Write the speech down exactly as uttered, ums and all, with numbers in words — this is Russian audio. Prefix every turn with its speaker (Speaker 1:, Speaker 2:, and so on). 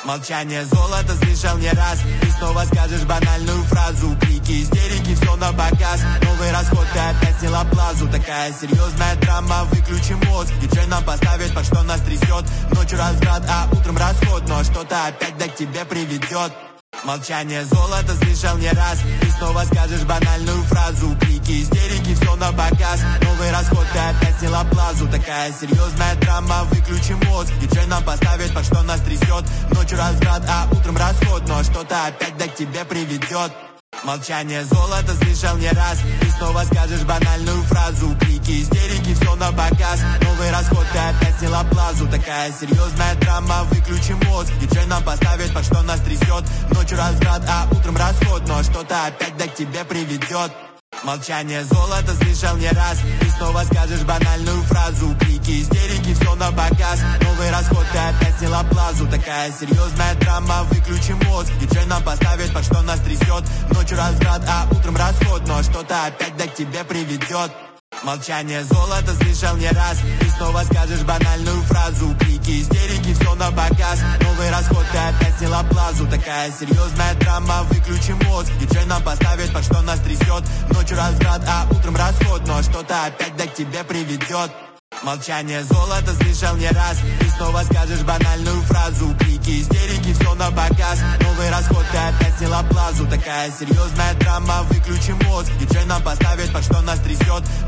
Speaker 1: Молчание золото слышал не раз. Ты снова скажешь банальную фразу. Крики, истерики, все на показ. Новый расход, ты опять сняла плазу. Такая серьезная драма, выключи мозг. Диджей нам поставит, под что нас трясет. Ночью разврат, а утром расход. Но что-то опять да к тебе приведет. Молчание золото слышал не раз. Ты снова скажешь банальную фразу. Крики, истерики, все на показ. Новый расход, ты опять сняла плазу. Такая серьезная драма, выключи мозг. Диджей нам поставит, под что нас трясет. Ночью разврат, а утром расход. Но что-то опять да к тебе приведет. Молчание золото слышал не раз. Ты снова скажешь банальную фразу. Крики, истерики, все на показ. Новый расход, ты опять сняла плазу. Такая серьезная драма, выключи мозг. Диджей нам поставит, под что нас трясет. Ночью разврат, а утром расход. Но что-то опять да к тебе приведет. Молчание золото слышал не раз. Ты снова скажешь банальную фразу. Крики, истерики, все на показ. Новый расход, ты опять сняла плазу. Такая серьезная драма, выключи мозг. Диджей нам поставит, под что нас трясет. Ночью разврат, а утром расход. Но что-то опять да к тебе приведет. Молчание золото слышал не раз. Ты снова скажешь банальную фразу. Крики, истерики, все на показ. Новый расход, ты опять сняла плазу. Такая серьезная драма, выключи мозг. Диджей нам поставит, под что нас трясет. Ночью разврат, а утром расход. Но что-то опять да к тебе приведет. Молчание золото слышал не раз. Ты снова скажешь банальную фразу. Крики, истерики, все на показ. Новый расход, ты опять сняла плазу. Такая серьезная драма, выключи мозг. Диджей нам поставит, под что нас трясет.